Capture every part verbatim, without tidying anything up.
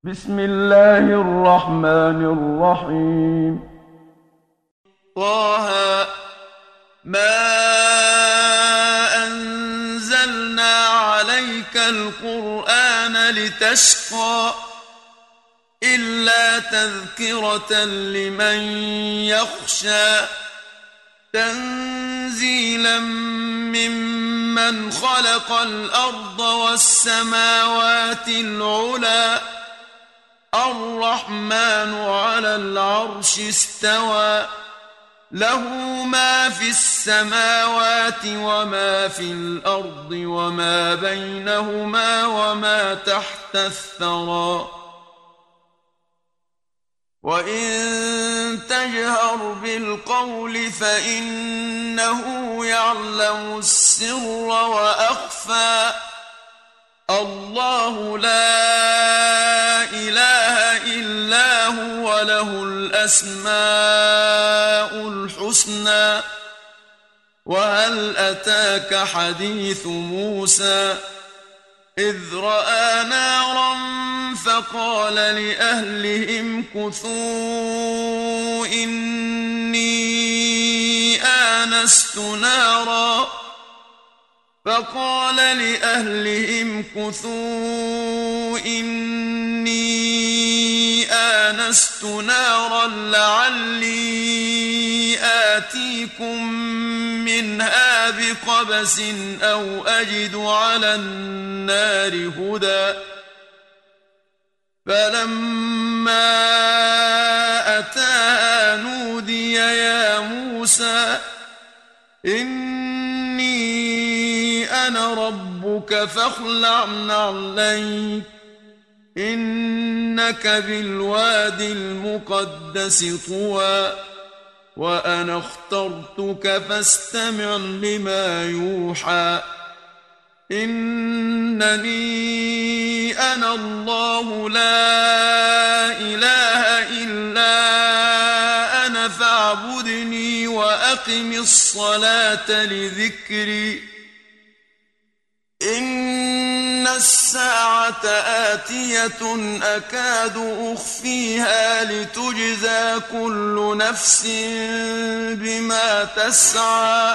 بسم الله الرحمن الرحيم. طه ما أنزلنا عليك القرآن لتشقى إلا تذكرة لمن يخشى تنزيلا ممن خلق الأرض والسماوات العلى الرحمن على العرش استوى له ما في السماوات وما في الأرض وما بينهما وما تحت الثرى وإن تجهر بالقول فإنه يعلم السر وأخفى الله لا إله إلا هو له الأسماء الحسنى وهل أتاك حديث موسى إذ رأى نارا فقال لأهلهم كثوا إني آنست نارا فقال لأهلهم كثوا إني آنست نارا لعلي آتيكم منها بقبس أو أجد على النار هدى فلما أتاها نودي يا موسى إني أنا ربك فاخلع نعليك إنك بالواد المقدس طوى وأنا اخترتك فاستمع لما يوحى إنني أنا الله لا إله إلا أنا فاعبدني وأقم الصلاة لذكري إن الساعة آتية أكاد أخفيها لتجزى كل نفس بما تسعى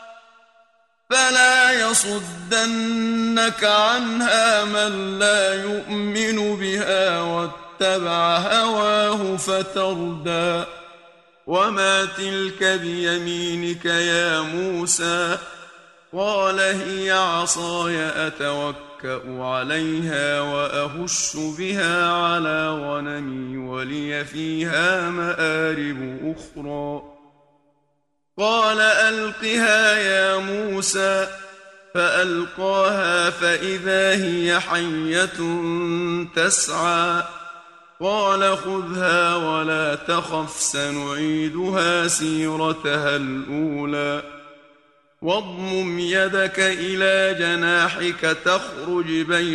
فلا يصدنك عنها من لا يؤمن بها واتبع هواه فتردى وما تلك بيمينك يا موسى قال هي عصاي أتوكأ عليها وأهش بها على غنمي ولي فيها مآرب أخرى قال ألقها يا موسى فألقاها فإذا هي حية تسعى قال خذها ولا تخف سنعيدها سيرتها الأولى واضمم يدك إلى جناحك تخرج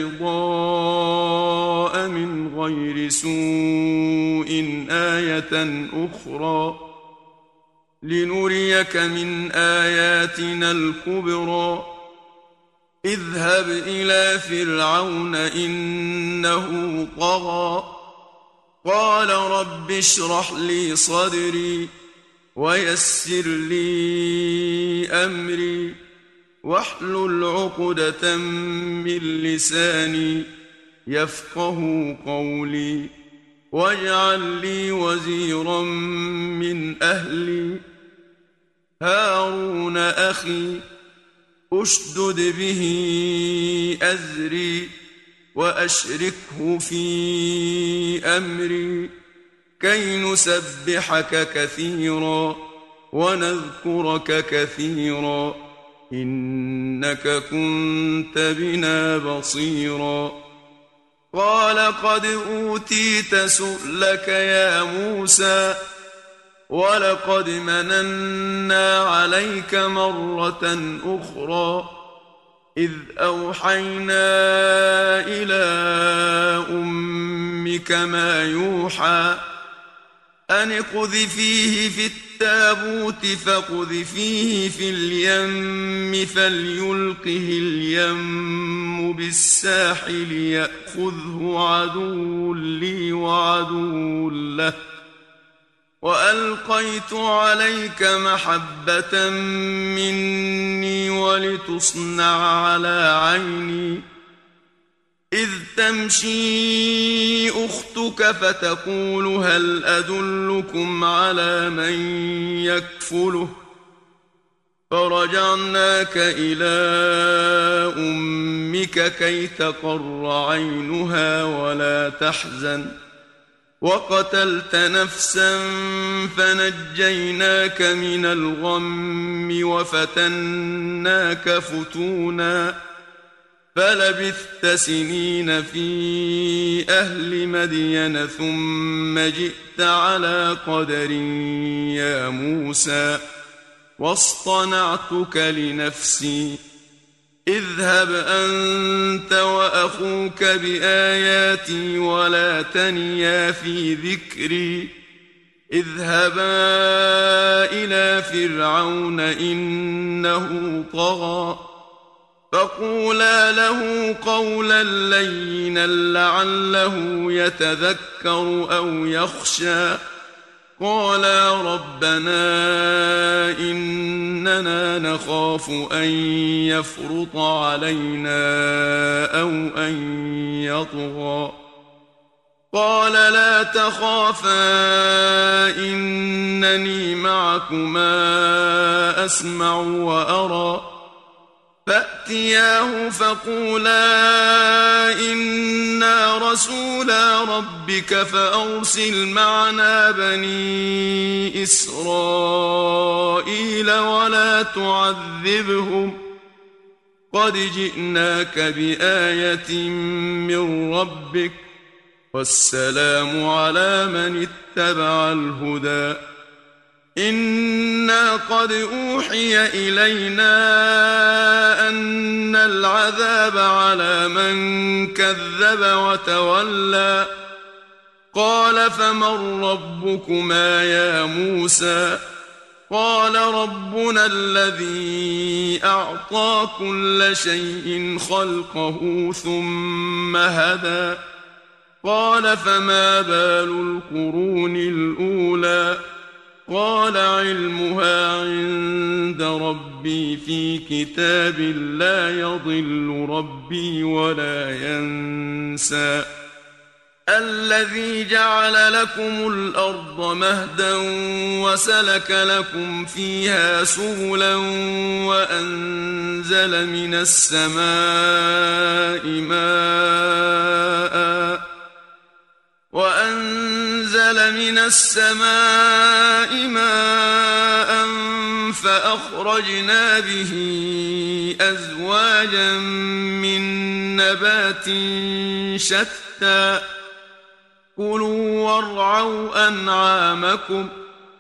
بيضاء من غير سوء آية أخرى لنريك من آياتنا الكبرى اذهب إلى فرعون إنه طغى قال رب اشرح لي صدري ويسر لي أمري واحلل عقدة من لساني يفقه قولي واجعل لي وزيرا من أهلي هارون أخي أشدد به أزري وأشركه في أمري كي نسبحك كثيرا ونذكرك كثيرا إنك كنت بنا بصيرا قال قد أوتيت سؤلك يا موسى ولقد مننا عليك مرة أخرى إذ أوحينا إلى أمك ما يوحى أن اقذفيه في التابوت فاقذفيه في اليم فليلقه اليم بالساحل يأخذه عدو لي وعدو له وألقيت عليك محبة مني ولتصنع على عيني إذ تمشي أختك فتقول هل أدلكم على من يكفله فرجعناك إلى أمك كي تقر عينها ولا تحزن وقتلت نفسا فنجيناك من الغم وفتناك فتونا فلبثت سنين في أهل مدين ثم جئت على قدر يا موسى واصطنعتك لنفسي اذهب أنت وأخوك بآياتي ولا تنيا في ذكري اذهبا إلى فرعون إنه طغى فقولا له قولا لينا لعله يتذكر أو يخشى قالا ربنا إننا نخاف أن يفرط علينا أو أن يطغى قال لا تخافا إنني معكما أسمع وأرى فأتياه فقولا إنا رسولا ربك فأرسل معنا بني إسرائيل ولا تعذبهم قد جئناك بآية من ربك والسلام على من اتبع الهدى إنا قد أوحي إلينا أن العذاب على من كذب وتولى قال فمن ربكما يا موسى قال ربنا الذي أعطى كل شيء خلقه ثم هدى قال فما بال القرون الأولى قال علمها عند ربي في كتاب لا يضل ربي ولا ينسى الذي جعل لكم الأرض مهدا وسلك لكم فيها سبلا وأنزل من السماء ماء وأنزل من السماء ماء فأخرجنا به أزواجا من نبات شتى كلوا وارعوا أنعامكم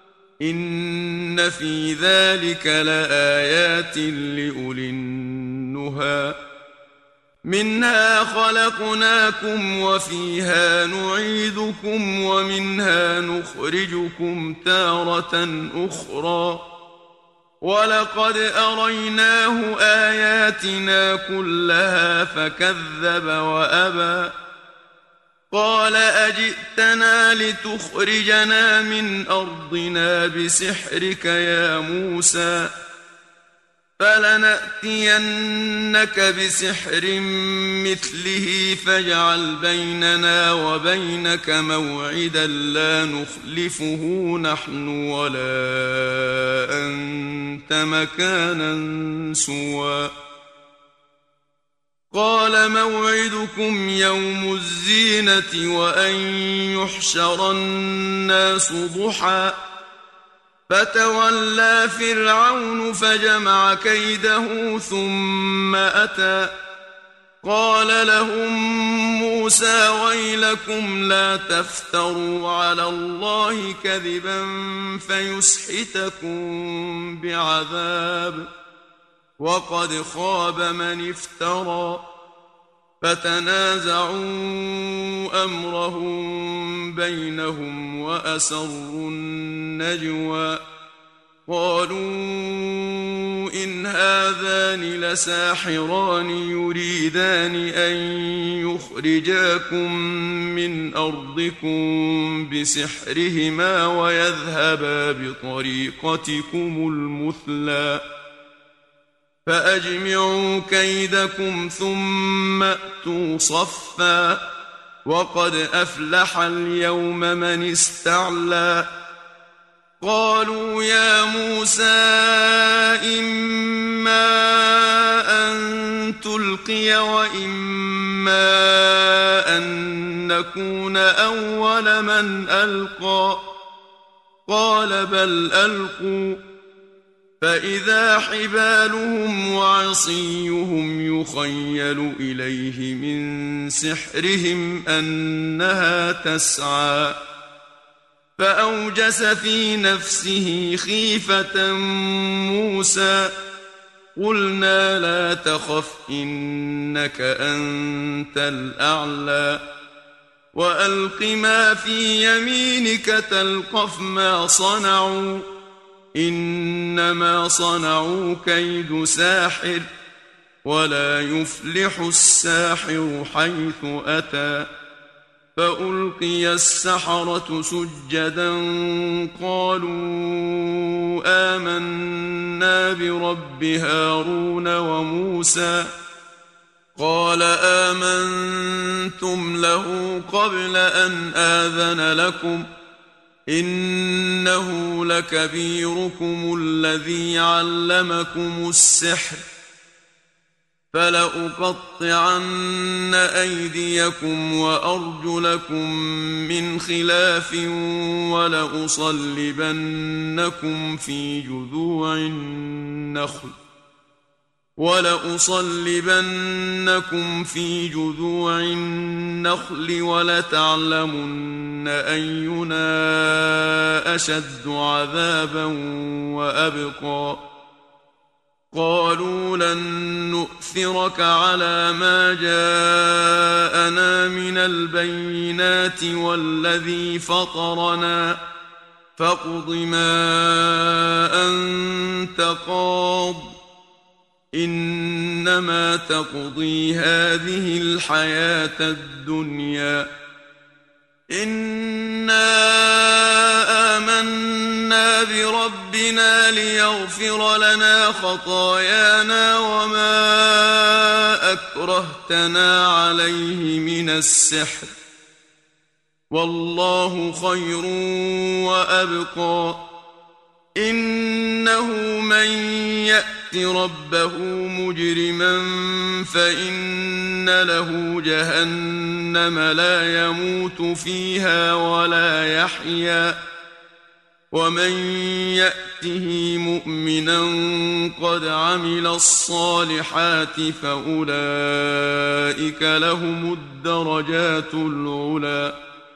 إن في ذلك لآيات لأولي النهى منها خلقناكم وفيها نعيدكم ومنها نخرجكم تارة أخرى ولقد أريناه آياتنا كلها فكذب وأبى قال أجئتنا لتخرجنا من أرضنا بسحرك يا موسى فلنأتينك بسحر مثله فاجعل بيننا وبينك موعدا لا نخلفه نحن ولا أنت مكانا سوى قال موعدكم يوم الزينة وأن يحشر الناس ضحى فتولى فرعون فجمع كيده ثم أتى قال لهم موسى ويلكم لا تفتروا على الله كذبا فيسحتكم بعذاب وقد خاب من افترى فتنازعوا أمرهم بينهم وأسروا النجوى قالوا إن هذان لساحران يريدان أن يخرجاكم من أرضكم بسحرهما ويذهبا بطريقتكم المثلى فأجمعوا كيدكم ثم أتوا صفا وقد أفلح اليوم من استعلى قالوا يا موسى إما أن تلقي وإما أن نكون أول من ألقى قال بل ألقوا فإذا حبالهم وعصيهم يخيل إليه من سحرهم أنها تسعى فأوجس في نفسه خيفة موسى قلنا لا تخف إنك أنت الأعلى وألق ما في يمينك تلقف ما صنعوا إنما صنعوا كيد ساحر ولا يفلح الساحر حيث أتى فألقي السحرة سجدا قالوا آمنا برب هارون وموسى قال آمنتم له قبل أن آذن لكم إنه لكبيركم الذي علمكم السحر فلأقطعن أيديكم وأرجلكم من خلاف ولأصلبنكم في جذوع النخل ولأصلبنكم في جذوع النخل ولتعلمن أينا أشد عذابا وأبقى قالوا لن نؤثرك على ما جاءنا من البينات والذي فطرنا فاقض ما أنت قاض إنما تقضي هذه الحياة الدنيا إنا آمنا بربنا ليغفر لنا خطايانا وما أكرهتنا عليه من السحر والله خير وأبقى إنه من يأت ربه مجرما فإن له جهنم لا يموت فيها ولا يحيا ومن يأته مؤمنا قد عمل الصالحات فأولئك لهم الدرجات العلى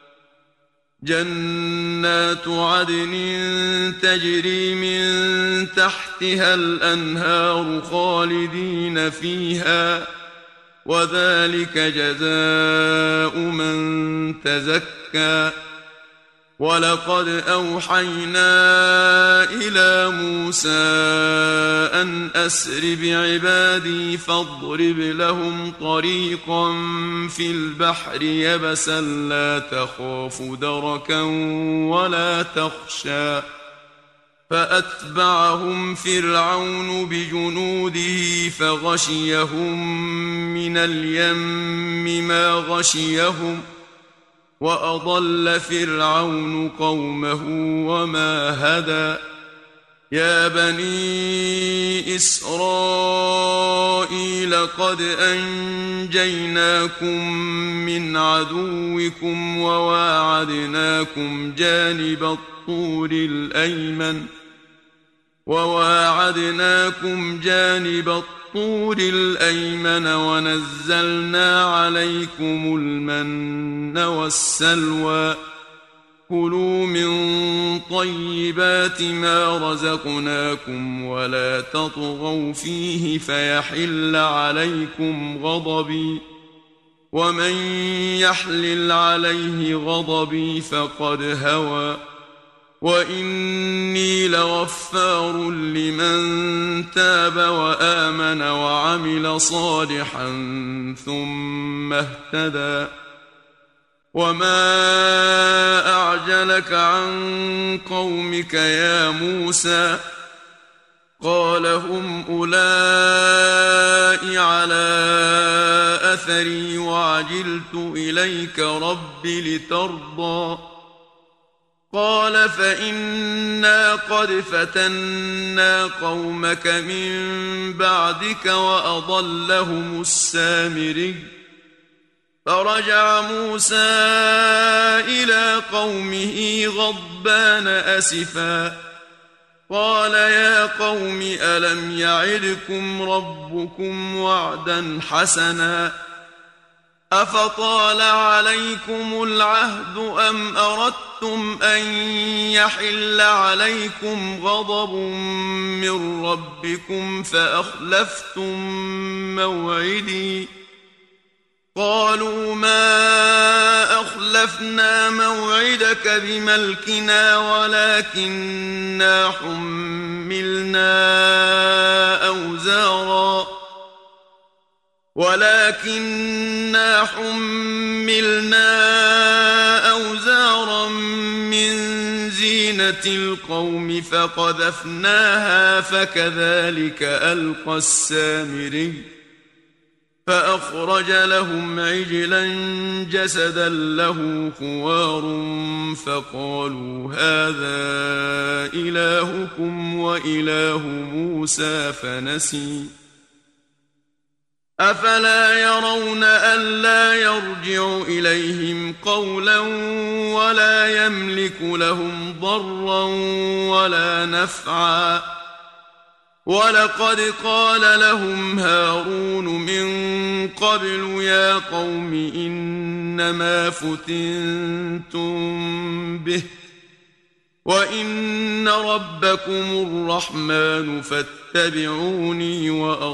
جنات عدن تجري من تحتها الأنهار خالدين فيها وذلك جزاء من تزكى ولقد أوحينا إلى موسى أن أسر بعبادي فاضرب لهم طريقا في البحر يبسا لا تخاف دركا ولا تخشى فأتبعهم فرعون بجنوده فغشيهم من اليم ما غشيهم وأضل فرعون قومه وما هدى يا بني إسرائيل قد أنجيناكم من عدوكم وواعدناكم جانب الطور الأيمن وواعدناكم جانب الطور الأيمن ونزلنا عليكم المن والسلوى كلوا من طيبات ما رزقناكم ولا تطغوا فيه فيحل عليكم غضبي ومن يحلل عليه غضبي فقد هوى وإني لغفار لمن تاب وآمن وعمل صالحا ثم اهتدى وما أعجلك عن قومك يا موسى قال هم أولئك على أثري وعجلت إليك رب لترضى قال فإنا قد فتنا قومك من بعدك وأضلهم السامري فرجع موسى إلى قومه غضبان أسفا قال يا قوم ألم يعدكم ربكم وعدا حسنا أفطال عليكم العهد أم أردتم أن يحل عليكم غضب من ربكم فأخلفتم موعدي قالوا ما أخلفنا موعدك بملكنا ولكننا حملنا أوزارا ولكننا حملنا أوزارا من زينة القوم فقذفناها فكذلك ألقى السامري فأخرج لهم عجلا جسدا له خوار فقالوا هذا إلهكم وإله موسى فنسي أفلا يرون ألا يرجع إليهم قولا ولا يملك لهم ضرا ولا نفعا ولقد قال لهم هارون من قبل يا قوم إنما فتنتم به وإن ربكم الرحمن فاتبعوني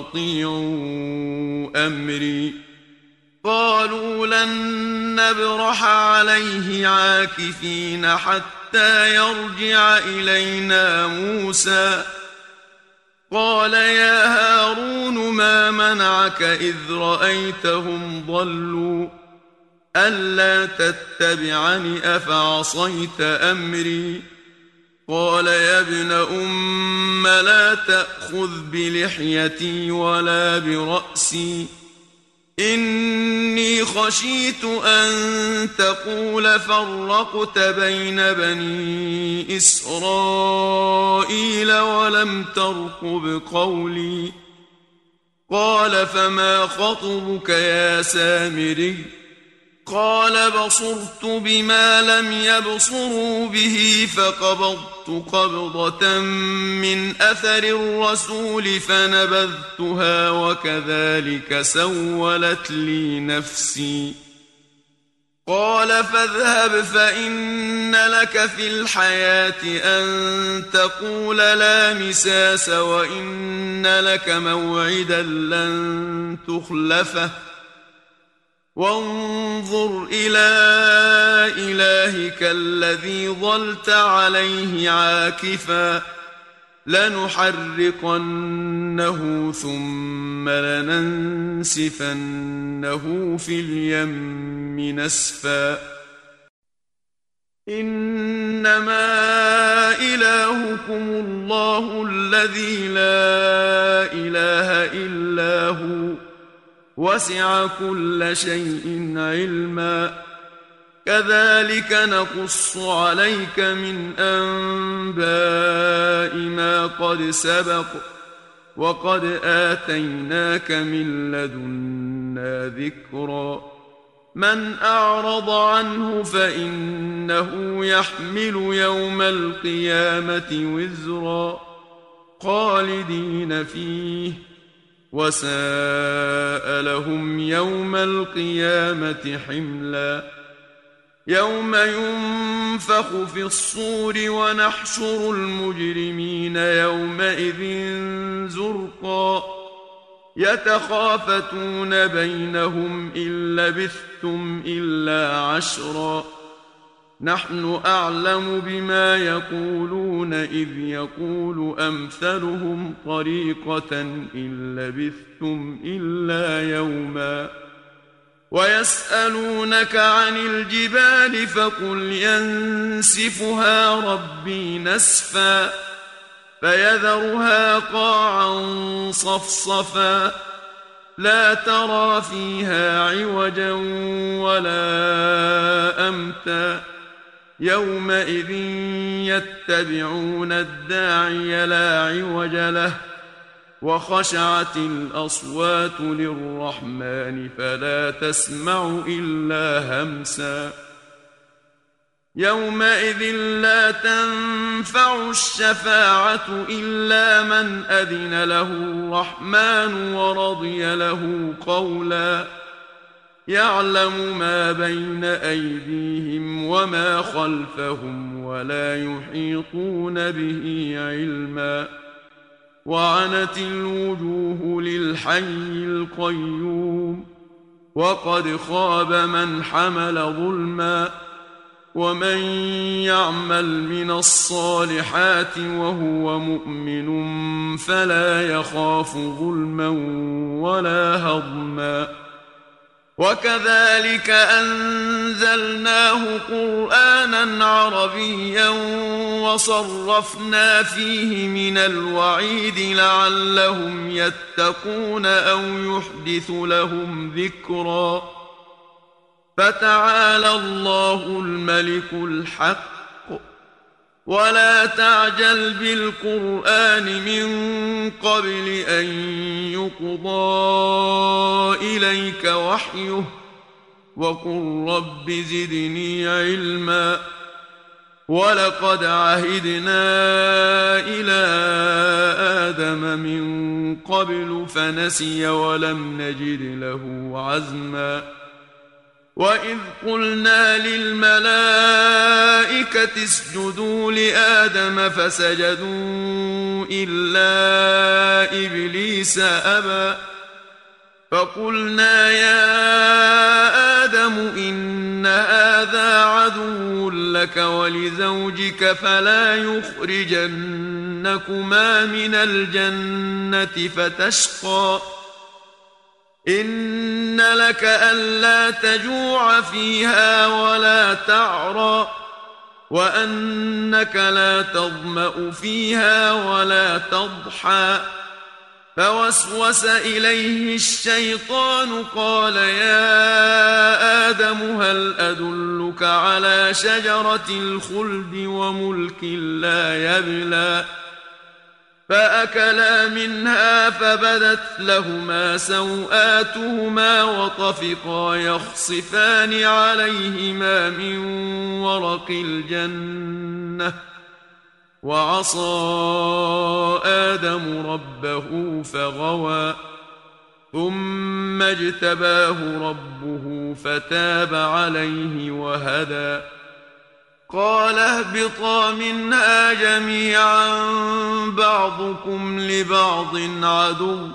وأطيعوا أمري قالوا لن نبرح عليه عاكفين حتى يرجع إلينا موسى قال يا هارون ما منعك إذ رأيتهم ضلوا ألا تتبعني أفعصيت أمري قال يا ابن أم لا تأخذ بلحيتي ولا برأسي إني خشيت أن تقول فرقت بين بني إسرائيل ولم ترقب قولي قال فما خطبك يا سامري قال بصرت بما لم يبصروا به فقبضت قبضة من أثر الرسول فنبذتها وكذلك سولت لي نفسي قال فاذهب فإن لك في الحياة أن تقول لا مساس وإن لك موعدا لن تخلفه وانظر إلى إلهك الذي ظلت عليه عاكفا لنحرقنه ثم لننسفنه في اليم نسفا إنما إلهكم الله الذي لا إله إلا هو وسع كل شيء علما كذلك نقص عليك من أنباء ما قد سبق وقد آتيناك من لدنا ذكرا من أعرض عنه فإنه يحمل يوم القيامة وزرا خالدين فيه وساء لهم يوم القيامة حملا يوم ينفخ في الصور ونحشر المجرمين يومئذ زرقا يتخافتون بينهم إن لبثتم إلا عشرا نحن أعلم بما يقولون إذ يقول أمثلهم طريقة إن لبثتم إلا يوما ويسألونك عن الجبال فقل ينسفها ربي نسفا فيذرها قاعا صفصفا لا ترى فيها عوجا ولا أمتا يومئذ يتبعون الداعي لا عوج له وخشعت الأصوات للرحمن فلا تسمع إلا همسا يومئذ لا تنفع الشفاعة إلا من أذن له الرحمن ورضي له قولا يعلم ما بين أيديهم وما خلفهم ولا يحيطون به علما وعنت الوجوه للحي القيوم وقد خاب من حمل ظلما ومن يعمل من الصالحات وهو مؤمن فلا يخاف ظلما ولا هضما وكذلك أنزلناه قرآنا عربيا وصرفنا فيه من الوعيد لعلهم يتقون أو يحدث لهم ذكرا فتعالى الله الملك الحق ولا تعجل بالقرآن من قبل أن يقضى إليك وحيه وقل رب زدني علما ولقد عهدنا إلى آدم من قبل فنسي ولم نجد له عزما وإذ قلنا للملائكة اسجدوا لآدم فسجدوا إلا إبليس أبى فقلنا يا آدم إن هذا عدو لك ولزوجك فلا يخرجنكما من الجنة فتشقى إن لك ألا تجوع فيها ولا تعرى وأنك لا تظمأ فيها ولا تضحى فوسوس إليه الشيطان قال يا آدم هل أدلك على شجرة الخلد وملك لا يبلى فأكلا منها فبدت لهما سوآتهما وطفقا يخصفان عليهما من ورق الجنة وعصى آدم ربه فغوى ثم اجتباه ربه فتاب عليه وهدى قال اهبطا منها جميعا بعضكم لبعض عدو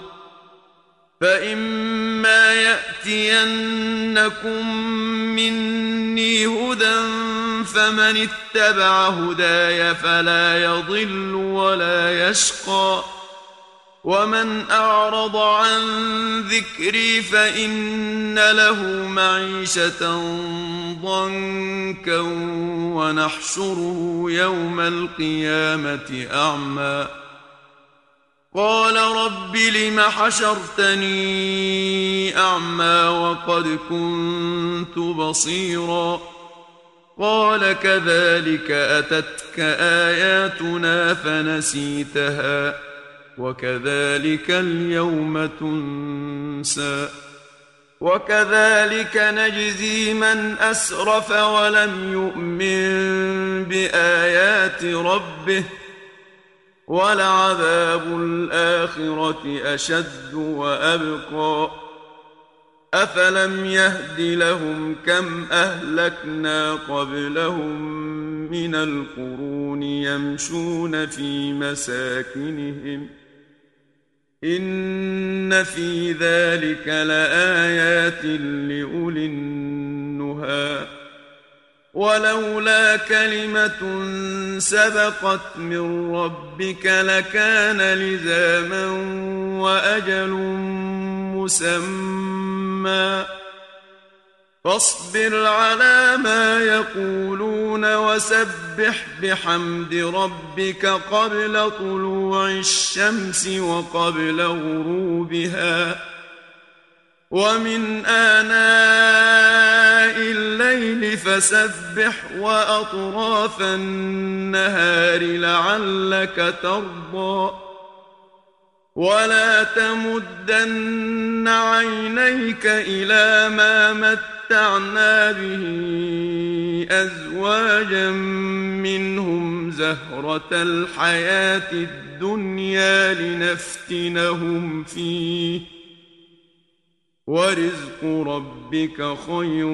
فإما يأتينكم مني هدى فمن اتبع هداي فلا يضل ولا يشقى ومن أعرض عن ذكري فإن له معيشة ضنكا ونحشره يوم القيامة أعمى قال رب لم حشرتني أعمى وقد كنت بصيرا قال كذلك أتتك آياتنا فنسيتها وكذلك اليوم تنسى وكذلك نجزي من أسرف ولم يؤمن بآيات ربه ولعذاب الآخرة أشد وأبقى أفلم يهد لهم كم أهلكنا قبلهم من القرون يمشون في مساكنهم إن في ذلك لآيات لأولي النهى ولولا كلمة سبقت من ربك لكان لزاما وأجل مسمى فاصبر على ما يقولون وسبح بحمد ربك قبل طلوع الشمس وقبل غروبها ومن آناء الليل فسبح وأطراف النهار لعلك ترضى ولا تمدن عينيك إلى ما متعنا به أزواجا منهم زهرة الحياة الدنيا لنفتنهم فيه ورزق ربك خير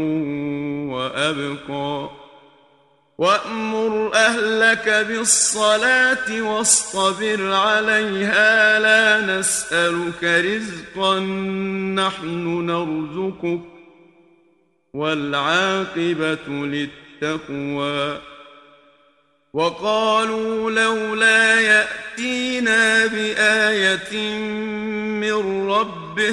وأبقى وأمر أهلك بالصلاة واصطبر عليها لا نسألك رزقا نحن نرزقك والعاقبة للتقوى وقالوا لولا يأتينا بآية من ربه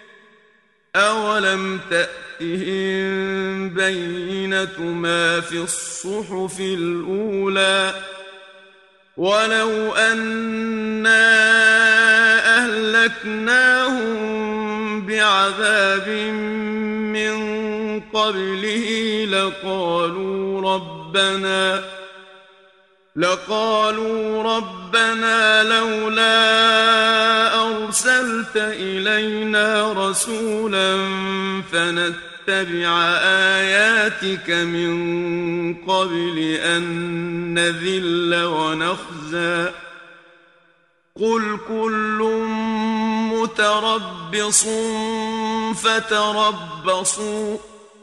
أولم تأتهم بينة ما في الصحف الأولى ولو أنا أهلكناهم بعذاب من قبله لقالوا ربنا لقالوا ربنا لولا أرسلت إلينا رسولا فنتبع آياتك من قبل أن نذل ونخزى قل كل متربص فتربصوا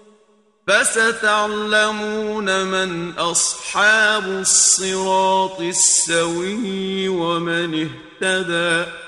فستعلمون من أصحاب الصراط السوي ومن اهتدى